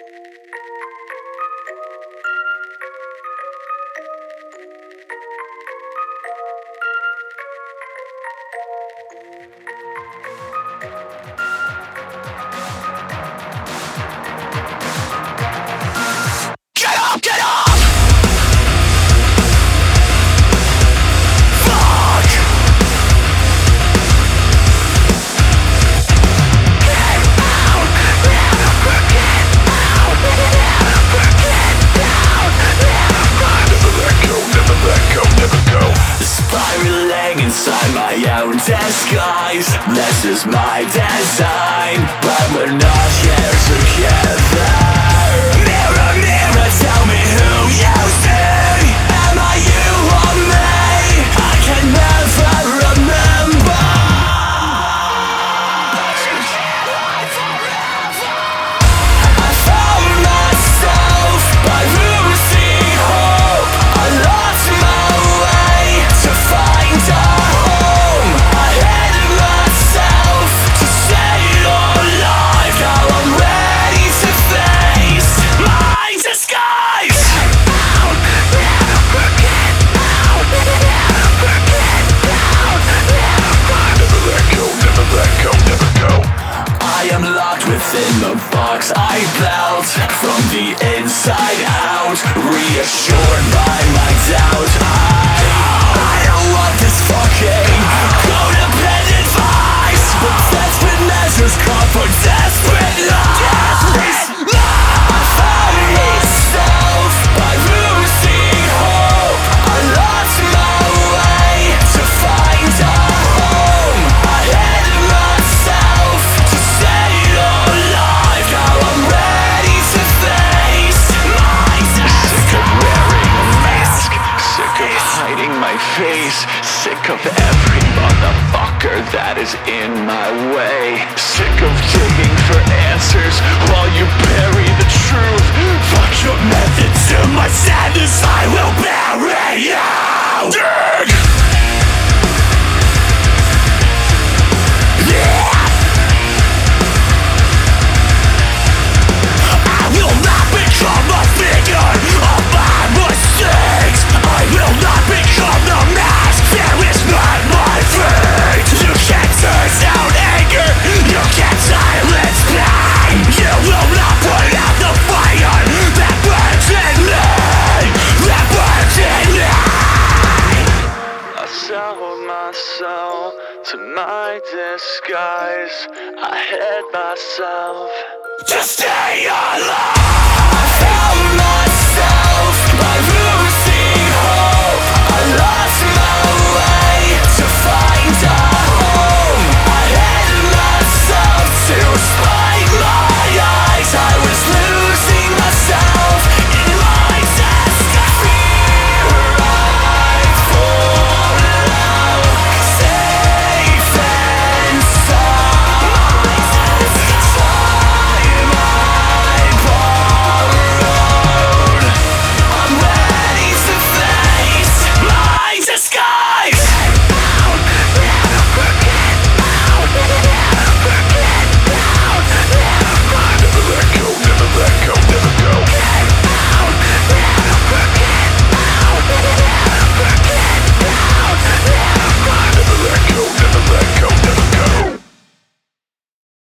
Inside my own disguise, this is my design, but we're not here together. Mirror, mirror, tell me who you see. Am I you or me? I can never remember. I found myself by losing hope. I lost my way to find out. Within the box I built, from the inside out, reassured by my doubt. I don't want this fucking codependent vice, but desperate measures call for desperate lives. I found myself by losing hope. I lost my way to find a home. I hid myself to save alive. Now I'm ready to face my death. Sick of wearing a mask, sick of hiding my face, sick of every motherfucker that is in my way. Sick of digging for answers while you bury the truth. Fuck your methods to my sadness, I will bury you. Dig! I will not become a figure of my mistakes. I will not become the mask. There is not my fate. You can't turn down anger. You can't silence pain. You will not put out the fire that burns in me. That burns in me. I sold myself to my disguise. I hid myself to stay alive.